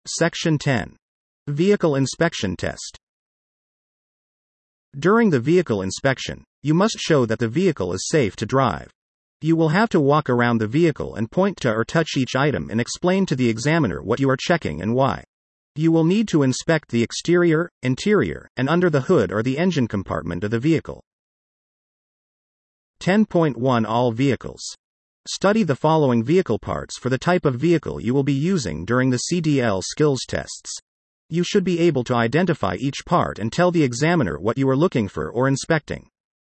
Section 10. Vehicle Inspection Test. During the vehicle inspection, you must show that the vehicle is safe to drive. You will have to walk around the vehicle and point to or touch each item and explain to the examiner what you are checking and why. You will need to inspect the exterior, interior, and under the hood or the engine compartment of the vehicle. 10.1 All vehicles. Study the following vehicle parts for the type of vehicle you will be using during the CDL skills tests. You should be able to identify each part and tell the examiner what you are looking for or inspecting.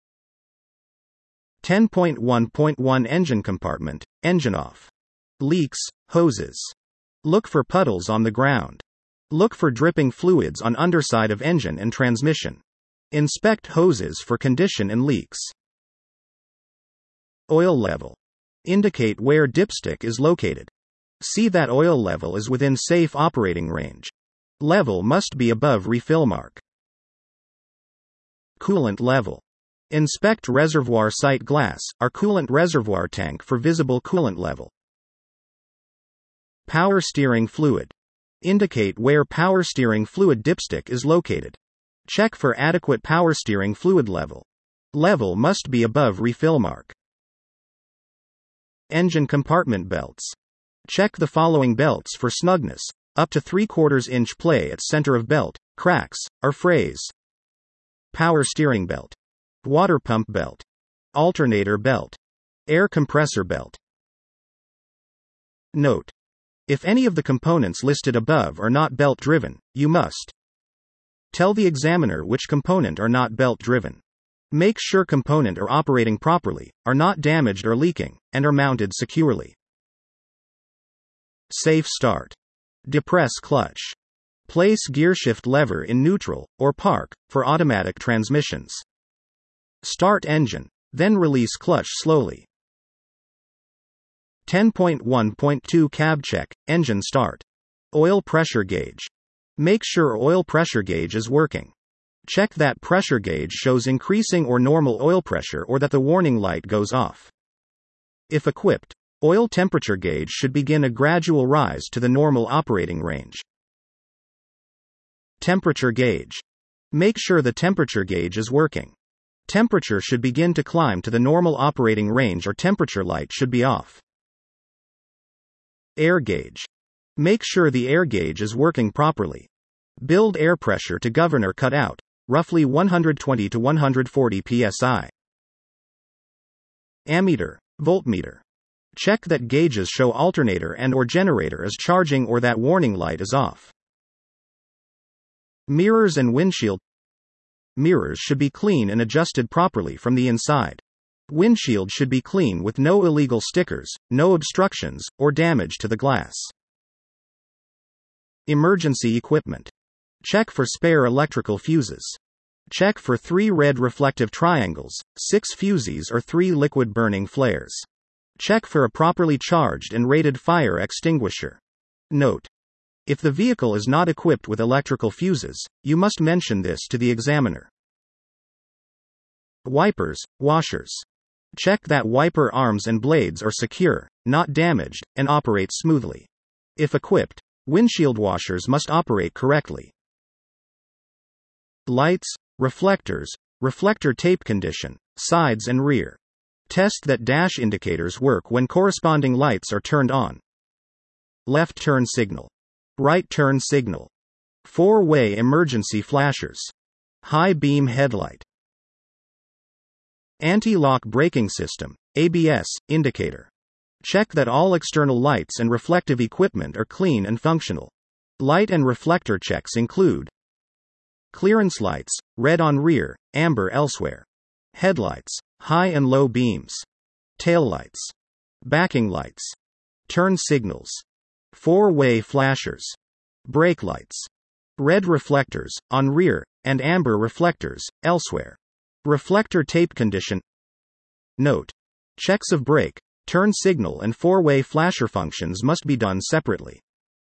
10.1.1 Engine compartment, engine off. Leaks, hoses. Look for puddles on the ground. Look for dripping fluids on underside of engine and transmission. Inspect hoses for condition and leaks. Oil level. Indicate where dipstick is located. See that oil level is within safe operating range. Level must be above refill mark. Coolant level. Inspect reservoir sight glass, or coolant reservoir tank for visible coolant level. Power steering fluid. Indicate where power steering fluid dipstick is located. Check for adequate power steering fluid level. Level must be above refill mark. Engine compartment belts. Check the following belts for snugness: up to 3/4 inch play at center of belt, cracks, or frays. Power steering belt. Water pump belt. Alternator belt. Air compressor belt. Note: if any of the components listed above are not belt driven, you must tell the examiner which component are not belt driven. Make sure component are operating properly, are not damaged or leaking, and are mounted securely. Safe start. Depress clutch. Place gearshift lever in neutral, or park, for automatic transmissions. Start engine, then release clutch slowly. 10.1.2 Cab check, engine start. Oil pressure gauge. Make sure oil pressure gauge is working. Check that pressure gauge shows increasing or normal oil pressure or that the warning light goes off. If equipped, oil temperature gauge should begin a gradual rise to the normal operating range. Temperature gauge. Make sure the temperature gauge is working. Temperature should begin to climb to the normal operating range or temperature light should be off. Air gauge. Make sure the air gauge is working properly. Build air pressure to governor cutout, roughly 120 to 140 psi. Ammeter, voltmeter. Check that gauges show alternator and/or generator is charging or that warning light is off. Mirrors and windshield. Mirrors should be clean and adjusted properly from the inside. Windshield should be clean with no illegal stickers, no obstructions, or damage to the glass. Emergency equipment. Check for spare electrical fuses. Check for 3 red reflective triangles, 6 fusees or 3 liquid burning flares. Check for a properly charged and rated fire extinguisher. Note: if the vehicle is not equipped with electrical fuses, you must mention this to the examiner. Wipers, washers. Check that wiper arms and blades are secure, not damaged, and operate smoothly. If equipped, windshield washers must operate correctly. Lights, reflectors, reflector tape condition, sides and rear. Test that dash indicators work when corresponding lights are turned on. Left turn signal. Right turn signal. 4-way emergency flashers. High beam headlight. Anti-lock braking system, ABS, indicator. Check that all external lights and reflective equipment are clean and functional. Light and reflector checks include: clearance lights, red on rear, amber elsewhere. Headlights, high and low beams. Taillights. Backing lights. Turn signals. 4-way flashers. Brake lights. Red reflectors, on rear, and amber reflectors, elsewhere. Reflector tape condition. Note: checks of brake, turn signal and 4-way flasher functions must be done separately.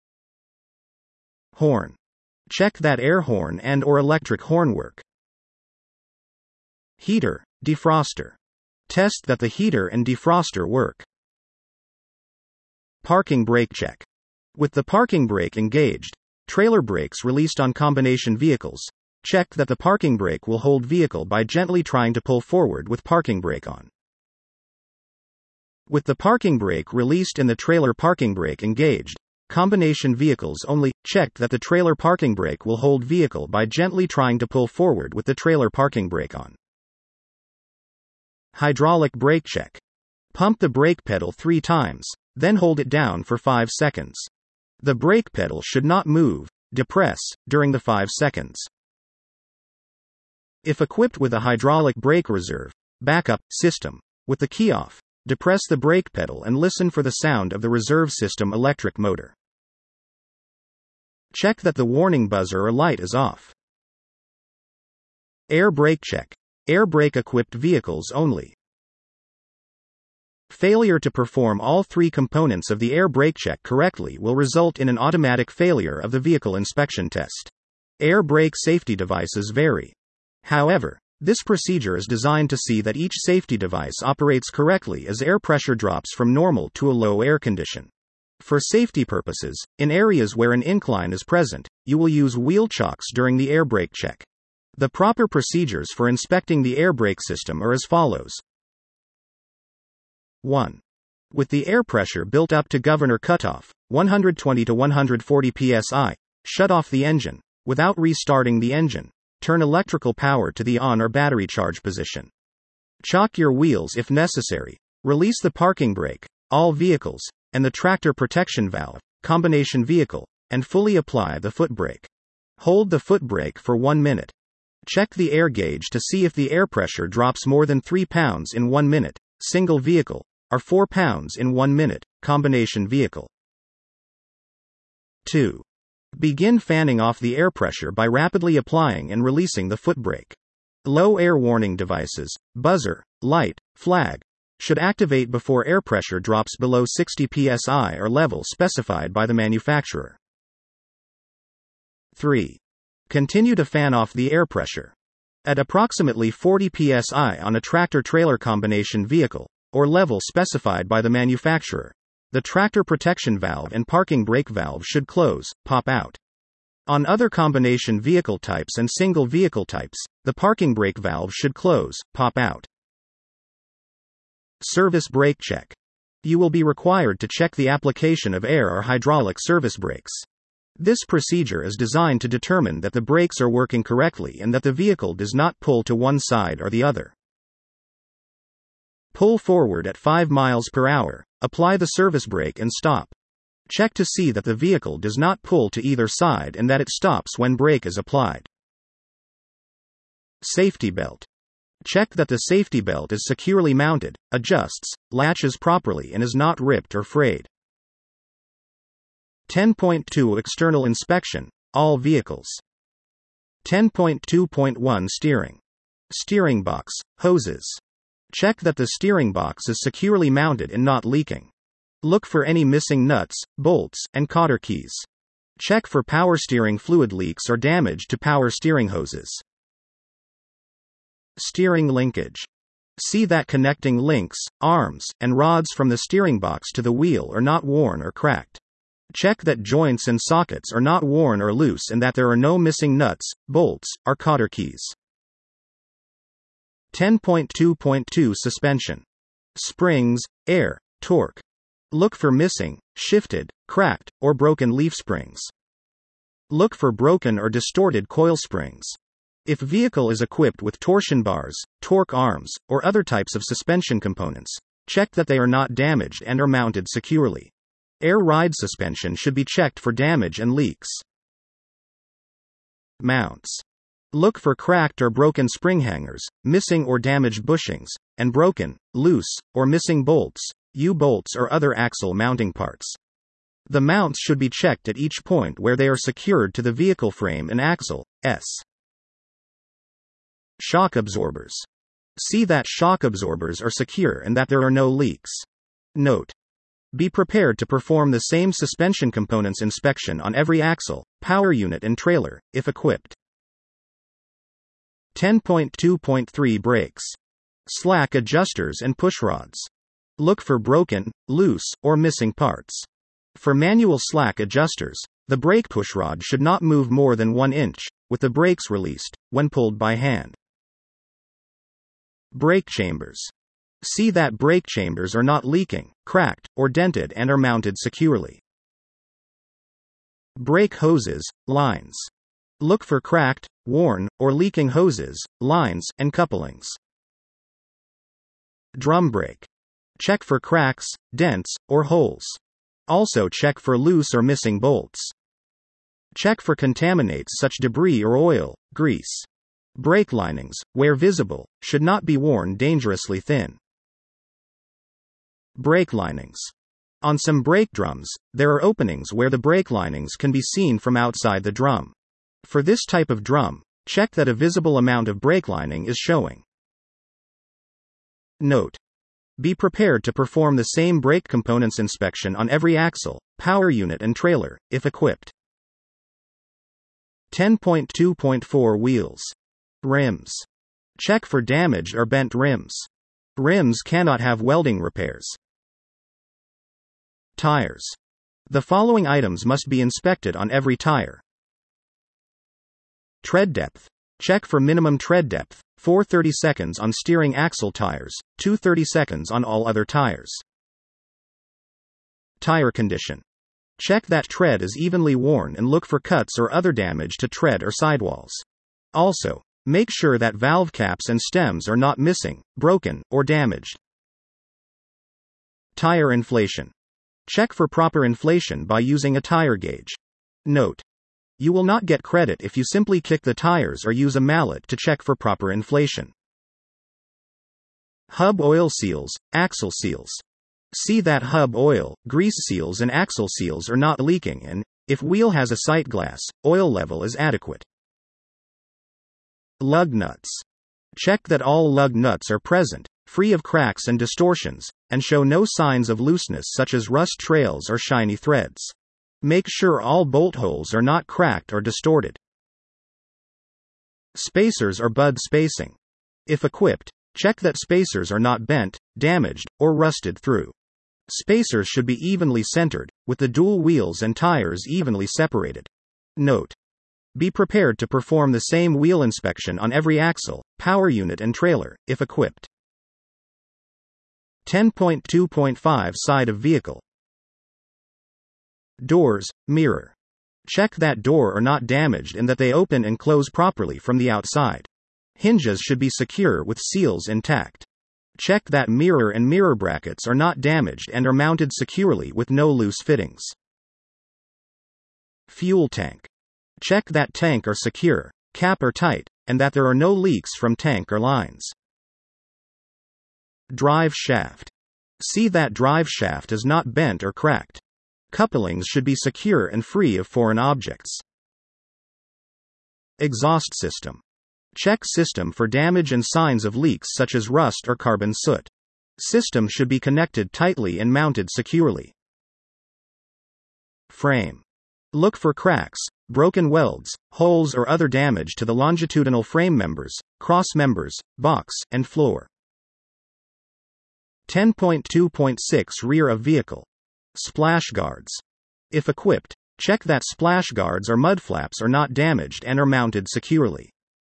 Horn. Check that air horn and/or electric horn work. Heater, defroster. Test that the heater and defroster work. Parking brake check. With the parking brake engaged, Trailer brakes released on combination vehicles. Check that the parking brake will hold vehicle by gently trying to pull forward with parking brake on. With the parking brake released and the trailer parking brake engaged, combination vehicles only. Check that the trailer parking brake will hold vehicle by gently trying to pull forward with the trailer parking brake on. Hydraulic brake check. Pump the brake pedal 3 times, then hold it down for 5 seconds. The brake pedal should not move, depress, during the 5 seconds. If equipped with a hydraulic brake reserve, backup system, with the key off, depress the brake pedal and listen for the sound of the reserve system electric motor. Check that the warning buzzer or light is off. Air brake check. Air brake equipped vehicles only. Failure to perform all 3 components of the air brake check correctly will result in an automatic failure of the vehicle inspection test. Air brake safety devices vary. However, this procedure is designed to see that each safety device operates correctly as air pressure drops from normal to a low air condition. For safety purposes, in areas where an incline is present, you will use wheel chocks during the air brake check. The proper procedures for inspecting the air brake system are as follows. 1. With the air pressure built up to governor cutoff, 120 to 140 psi, shut off the engine. Without restarting the engine, turn electrical power to the on or battery charge position. Chock your wheels if necessary. Release the parking brake, all vehicles, and the tractor protection valve, combination vehicle, and fully apply the foot brake. Hold the foot brake for 1 minute. Check the air gauge to see if the air pressure drops more than 3 pounds in 1 minute, single vehicle, or 4 pounds in 1 minute, combination vehicle. 2. Begin fanning off the air pressure by rapidly applying and releasing the foot brake. Low air warning devices, buzzer, light, flag, should activate before air pressure drops below 60 psi or level specified by the manufacturer. 3. Continue to fan off the air pressure. At approximately 40 psi on a tractor-trailer combination vehicle, or level specified by the manufacturer, the tractor protection valve and parking brake valve should close, pop out. On other combination vehicle types and single vehicle types, the parking brake valve should close, pop out. Service brake check. You will be required to check the application of air or hydraulic service brakes. This procedure is designed to determine that the brakes are working correctly and that the vehicle does not pull to one side or the other. Pull forward at 5 miles per hour, apply the service brake and stop. Check to see that the vehicle does not pull to either side and that it stops when brake is applied. Safety belt. Check that the safety belt is securely mounted, adjusts, latches properly and is not ripped or frayed. 10.2 External inspection, all vehicles. 10.2.1 Steering. Steering box, hoses. Check that the steering box is securely mounted and not leaking. Look for any missing nuts, bolts, and cotter keys. Check for power steering fluid leaks or damage to power steering hoses. Steering linkage. See that connecting links, arms, and rods from the steering box to the wheel are not worn or cracked. Check that joints and sockets are not worn or loose and that there are no missing nuts, bolts, or cotter keys. 10.2.2 Suspension. Springs, air, torque. Look for missing, shifted, cracked, or broken leaf springs. Look for broken or distorted coil springs. If vehicle is equipped with torsion bars, torque arms, or other types of suspension components, check that they are not damaged and are mounted securely. Air ride suspension should be checked for damage and leaks. Mounts. Look for cracked or broken spring hangers, missing or damaged bushings, and broken, loose, or missing bolts, U-bolts or other axle mounting parts. The mounts should be checked at each point where they are secured to the vehicle frame and axle. Shock absorbers. See that shock absorbers are secure and that there are no leaks. Note: be prepared to perform the same suspension components inspection on every axle, power unit and trailer, if equipped. 10.2.3 Brakes. Slack adjusters and pushrods. Look for broken, loose, or missing parts. For manual slack adjusters, The brake pushrod should not move more than 1 inch, with the brakes released, when pulled by hand. Brake chambers. See that brake chambers are not leaking, cracked, or dented and are mounted securely. Brake hoses, lines. Look for cracked, worn, or leaking hoses, lines, and couplings. Drum brake. Check for cracks, dents, or holes. Also check for loose or missing bolts. Check for contaminates such debris or oil, grease. Brake linings, where visible, should not be worn dangerously thin. Brake linings. On some brake drums, there are openings where the brake linings can be seen from outside the drum. For this type of drum, check that a visible amount of brake lining is showing. Note: be prepared to perform the same brake components inspection on every axle, power unit and trailer, if equipped. 10.2.4 Wheels. Rims. Check for damaged or bent rims. Rims cannot have welding repairs. Tires. The following items must be inspected on every tire. Tread depth. Check for minimum tread depth, 4/30 seconds on steering axle tires, 2/30 seconds on all other tires. Tire condition. Check that tread is evenly worn and look for cuts or other damage to tread or sidewalls. Also, make sure that valve caps and stems are not missing, broken, or damaged. Tire inflation. Check for proper inflation by using a tire gauge. Note: you will not get credit if you simply kick the tires or use a mallet to check for proper inflation. Hub oil seals, axle seals. See that hub oil, grease seals and axle seals are not leaking and, if wheel has a sight glass, oil level is adequate. Lug nuts. Check that all lug nuts are present, free of cracks and distortions, and show no signs of looseness such as rust trails or shiny threads. Make sure all bolt holes are not cracked or distorted. Spacers or bud spacing. If equipped, check that spacers are not bent, damaged, or rusted through. Spacers should be evenly centered, with the dual wheels and tires evenly separated. Note: be prepared to perform the same wheel inspection on every axle, power unit and trailer, if equipped. 10.2.5 Side of vehicle. Doors, mirror. Check that door are not damaged and that they open and close properly from the outside. Hinges should be secure with seals intact. Check that mirror and mirror brackets are not damaged and are mounted securely with no loose fittings. Fuel tank. Check that tank are secure, cap are tight, and that there are no leaks from tank or lines. Drive shaft. See that drive shaft is not bent or cracked. Couplings should be secure and free of foreign objects. Exhaust system. Check system for damage and signs of leaks such as rust or carbon soot. System should be connected tightly and mounted securely. Frame. Look for cracks, broken welds, holes or other damage to the longitudinal frame members, cross members, box, and floor. 10.2.6 Rear of vehicle. Splash guards. If equipped, check that splash guards or mud flaps are not damaged and are mounted securely.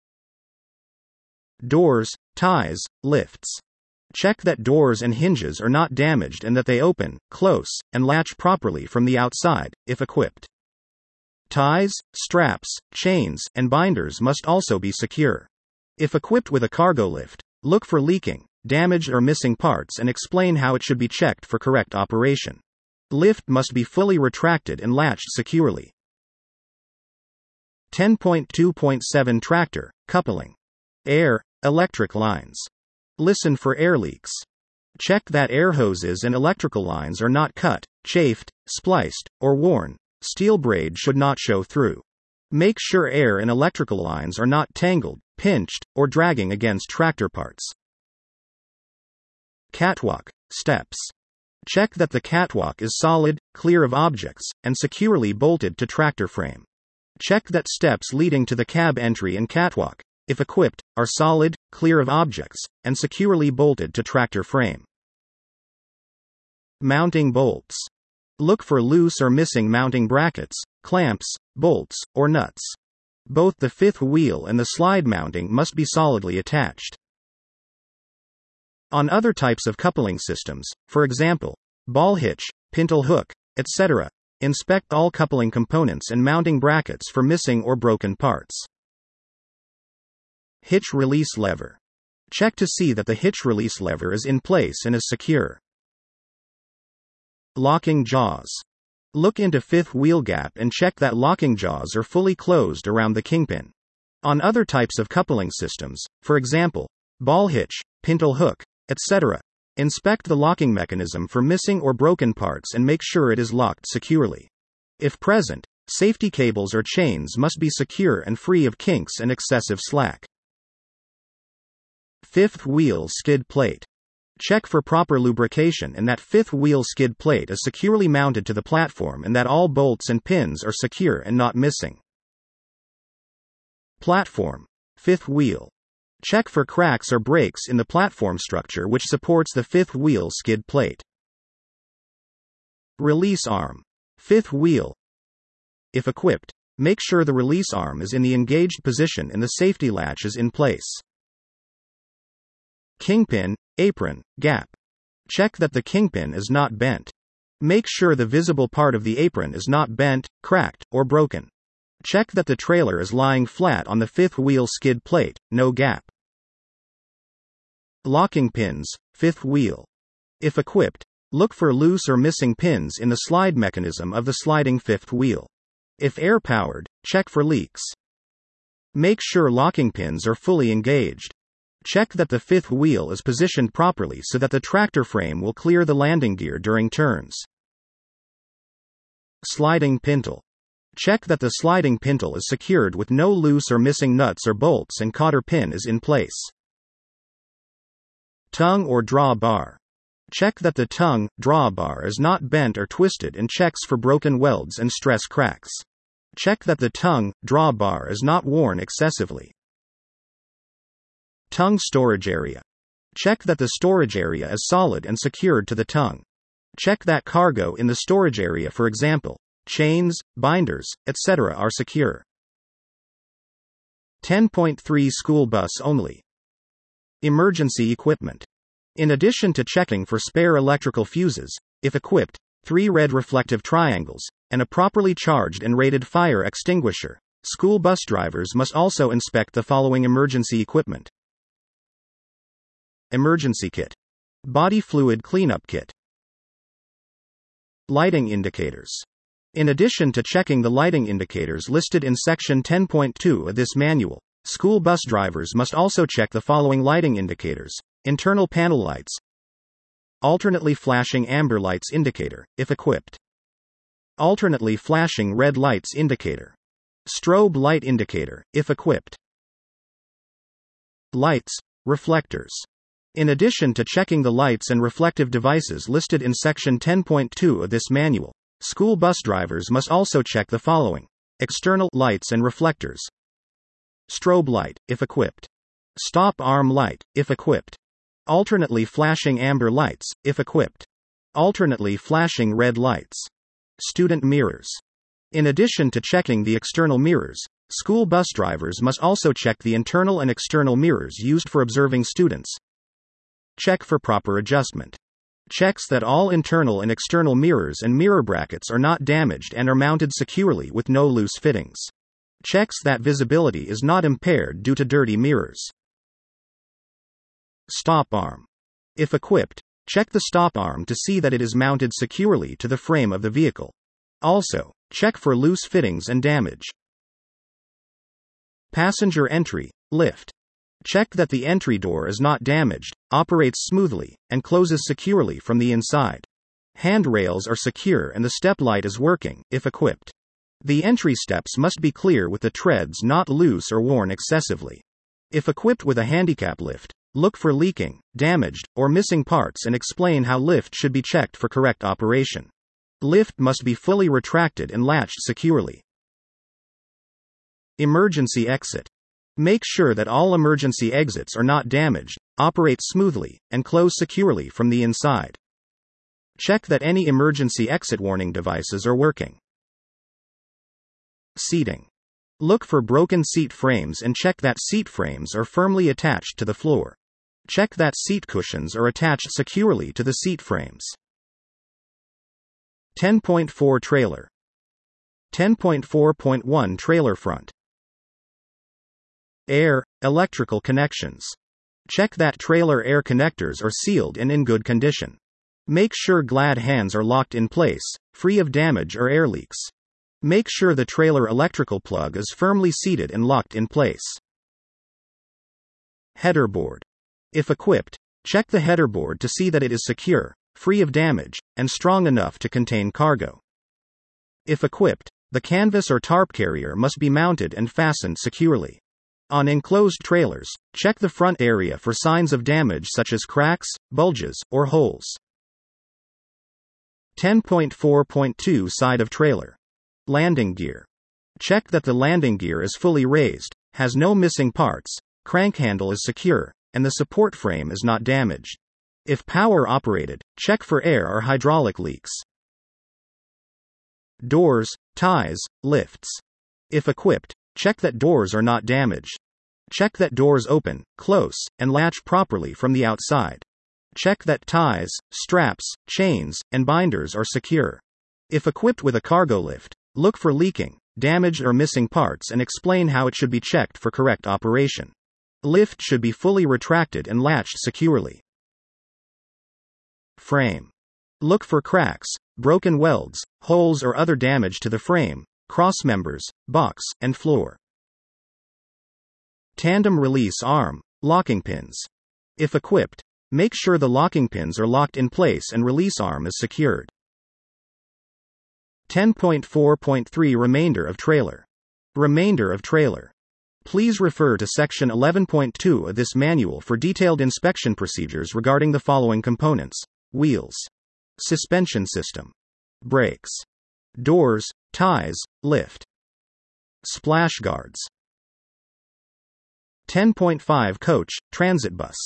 Doors, ties, lifts. Check that doors and hinges are not damaged and that they open, close, and latch properly from the outside, if equipped. Ties, straps, chains, and binders must also be secure. If equipped with a cargo lift, look for leaking, damaged or missing parts and explain how it should be checked for correct operation. Lift must be fully retracted and latched securely. 10.2.7 Tractor, coupling. Air, electric lines. Listen for air leaks. Check that air hoses and electrical lines are not cut, chafed, spliced, or worn. Steel braid should not show through. Make sure air and electrical lines are not tangled, pinched, or dragging against tractor parts. Catwalk, steps. Check that the catwalk is solid, clear of objects, and securely bolted to tractor frame. Check that steps leading to the cab entry and catwalk, if equipped, are solid, clear of objects, and securely bolted to tractor frame. Mounting bolts. Look for loose or missing mounting brackets, clamps, bolts, or nuts. Both the fifth wheel and the slide mounting must be solidly attached. On other types of coupling systems, for example, ball hitch, pintle hook, etc., inspect all coupling components and mounting brackets for missing or broken parts. Hitch release lever. Check to see that the hitch release lever is in place and is secure. Locking jaws. Look into fifth wheel gap and check that locking jaws are fully closed around the kingpin. On other types of coupling systems, for example, ball hitch, pintle hook, etc., inspect the locking mechanism for missing or broken parts and make sure it is locked securely. If present, safety cables or chains must be secure and free of kinks and excessive slack. Fifth wheel skid plate. Check for proper lubrication and that fifth wheel skid plate is securely mounted to the platform and that all bolts and pins are secure and not missing. Platform. Fifth wheel. Check for cracks or breaks in the platform structure which supports the fifth wheel skid plate. Release arm. Fifth wheel. If equipped, make sure the release arm is in the engaged position and the safety latch is in place. Kingpin, apron, gap. Check that the kingpin is not bent. Make sure the visible part of the apron is not bent, cracked, or broken. Check that the trailer is lying flat on the fifth wheel skid plate, no gap. Locking pins, fifth wheel. If equipped, look for loose or missing pins in the slide mechanism of the sliding fifth wheel. If air-powered, check for leaks. Make sure locking pins are fully engaged. Check that the fifth wheel is positioned properly so that the tractor frame will clear the landing gear during turns. Sliding pintle. Check that the sliding pintle is secured with no loose or missing nuts or bolts and cotter pin is in place. Tongue or draw bar. Check that the tongue, draw bar is not bent or twisted and checks for broken welds and stress cracks. Check that the tongue, draw bar is not worn excessively. Tongue storage area. Check that the storage area is solid and secured to the tongue. Check that cargo in the storage area, for example, chains, binders, etc., are secure. 10.3 School bus only. Emergency equipment. In addition to checking for spare electrical fuses, if equipped, 3 red reflective triangles, and a properly charged and rated fire extinguisher, school bus drivers must also inspect the following emergency equipment. Emergency kit. Body fluid cleanup kit. Lighting indicators. In addition to checking the lighting indicators listed in Section 10.2 of this manual, school bus drivers must also check the following lighting indicators: internal panel lights, alternately flashing amber lights indicator, if equipped, alternately flashing red lights indicator, strobe light indicator, if equipped. Lights, reflectors. In addition to checking the lights and reflective devices listed in Section 10.2 of this manual, school bus drivers must also check the following: external lights and reflectors, strobe light, if equipped, stop arm light, if equipped, alternately flashing amber lights, if equipped, alternately flashing red lights, student mirrors. In addition to checking the external mirrors, school bus drivers must also check the internal and external mirrors used for observing students. Check for proper adjustment. Checks that all internal and external mirrors and mirror brackets are not damaged and are mounted securely with no loose fittings. Checks that visibility is not impaired due to dirty mirrors. Stop arm. If equipped, check the stop arm to see that it is mounted securely to the frame of the vehicle. Also, check for loose fittings and damage. Passenger entry, lift. Check that the entry door is not damaged, operates smoothly, and closes securely from the inside. Handrails are secure and the step light is working, if equipped. The entry steps must be clear with the treads not loose or worn excessively. If equipped with a handicap lift, look for leaking, damaged, or missing parts and explain how lift should be checked for correct operation. Lift must be fully retracted and latched securely. Emergency exit. Make sure that all emergency exits are not damaged, operate smoothly, and close securely from the inside. Check that any emergency exit warning devices are working. Seating. Look for broken seat frames and check that seat frames are firmly attached to the floor. Check that seat cushions are attached securely to the seat frames. 10.4 Trailer. 10.4.1 Trailer front. Air, electrical connections. Check that trailer air connectors are sealed and in good condition. Make sure glad hands are locked in place, free of damage or air leaks. Make sure the trailer electrical plug is firmly seated and locked in place. Header board. If equipped, check the header board to see that it is secure, free of damage, and strong enough to contain cargo. If equipped, the canvas or tarp carrier must be mounted and fastened securely. On enclosed trailers, check the front area for signs of damage such as cracks, bulges, or holes. 10.4.2 Side of trailer. Landing gear. Check that the landing gear is fully raised, has no missing parts, crank handle is secure, and the support frame is not damaged. If power operated, check for air or hydraulic leaks. Doors, ties, lifts. If equipped, check that doors are not damaged. Check that doors open, close, and latch properly from the outside. Check that ties, straps, chains, and binders are secure. If equipped with a cargo lift, look for leaking, damaged or missing parts and explain how it should be checked for correct operation. Lift should be fully retracted and latched securely. Frame. Look for cracks, broken welds, holes or other damage to the frame, cross members, box, and floor. Tandem release arm, locking pins. If equipped, make sure the locking pins are locked in place and release arm is secured. 10.4.3 Remainder of trailer. Remainder of trailer. Please refer to section 11.2 of this manual for detailed inspection procedures regarding the following components: wheels, suspension system, brakes, doors, ties, lift, splash guards. 10.5 Coach, transit bus.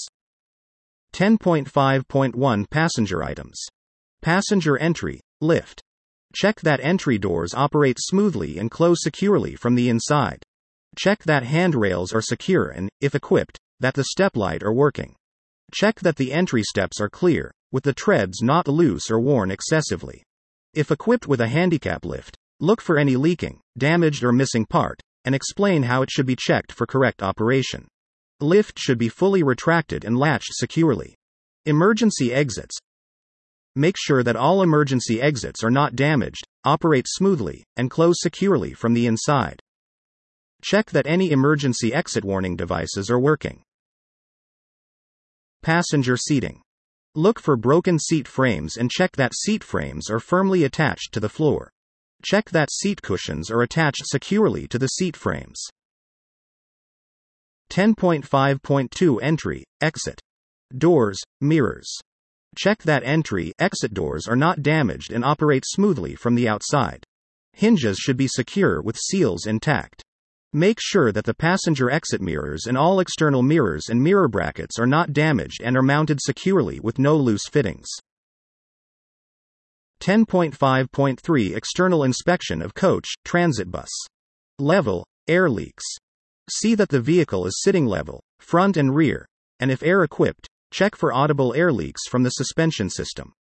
10.5.1 Passenger items. Passenger entry, lift. Check that entry doors operate smoothly and close securely from the inside. Check that handrails are secure and, if equipped, that the step light are working. Check that the entry steps are clear, with the treads not loose or worn excessively. If equipped with a handicap lift, look for any leaking, damaged or missing part, and explain how it should be checked for correct operation. Lift should be fully retracted and latched securely. Emergency exits. Make sure that all emergency exits are not damaged, operate smoothly, and close securely from the inside. Check that any emergency exit warning devices are working. Passenger seating. Look for broken seat frames and check that seat frames are firmly attached to the floor. Check that seat cushions are attached securely to the seat frames. 10.5.2 Entry, exit. Doors, mirrors. Check that entry, exit doors are not damaged and operate smoothly from the outside. Hinges should be secure with seals intact. Make sure that the passenger exit mirrors and all external mirrors and mirror brackets are not damaged and are mounted securely with no loose fittings. 10.5.3 External inspection of coach, transit bus. Level, air leaks. See that the vehicle is sitting level, front and rear, and if air equipped, check for audible air leaks from the suspension system.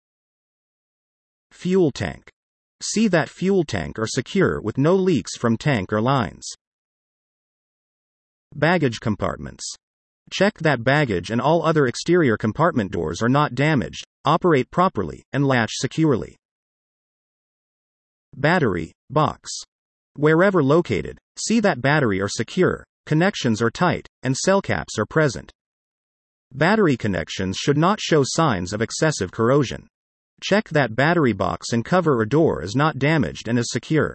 Fuel tank. See that fuel tank are secure with no leaks from tank or lines. Baggage compartments. Check that baggage and all other exterior compartment doors are not damaged, operate properly, and latch securely. Battery, box. Wherever located, see that battery are secure, connections are tight, and cell caps are present. Battery connections should not show signs of excessive corrosion. Check that battery box and cover or door is not damaged and is secure.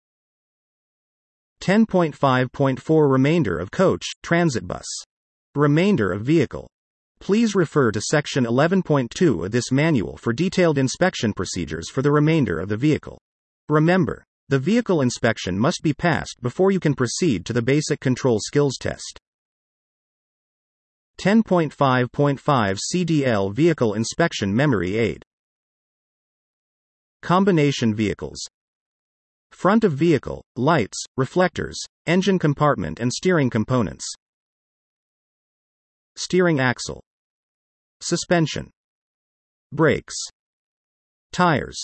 10.5.4 Remainder of coach, transit bus. Remainder of vehicle. Please refer to section 11.2 of this manual for detailed inspection procedures for the remainder of the vehicle. Remember, the vehicle inspection must be passed before you can proceed to the basic control skills test. 10.5.5 CDL Vehicle Inspection Memory Aid. Combination vehicles. Front of vehicle, lights, reflectors, engine compartment and steering components. Steering axle. Suspension. Brakes. Tires.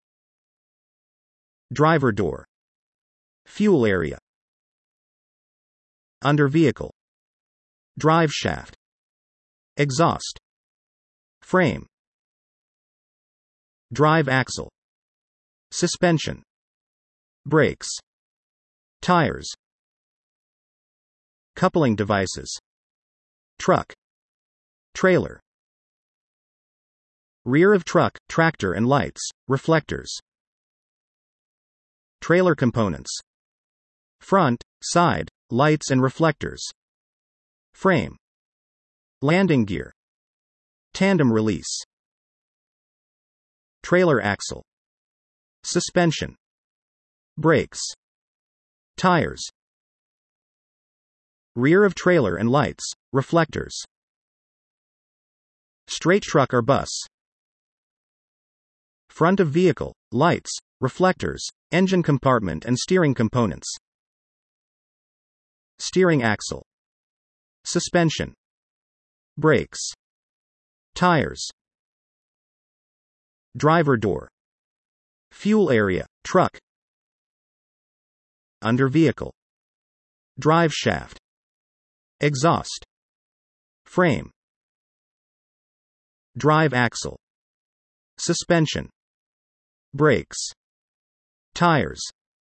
Driver door. Fuel area. Under vehicle. Drive shaft. Exhaust. Frame. Drive axle. Suspension. Brakes. Tires. Coupling devices. Truck. Trailer. Rear of truck, tractor and lights, reflectors. Trailer components. Front, side, lights and reflectors. Frame. Landing gear. Tandem release. Trailer axle. Suspension. Brakes. Tires. Rear of trailer and lights, reflectors. Straight truck or bus. Front of vehicle, lights, reflectors, engine compartment and steering components. Steering axle. Suspension. Brakes. Tires. Driver door. Fuel area, truck. Under vehicle. Drive shaft. Exhaust. Frame. Drive axle. Suspension. Brakes. Tires.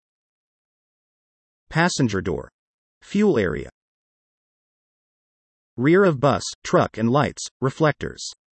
Passenger door. Fuel area. Rear of bus, truck and lights, reflectors.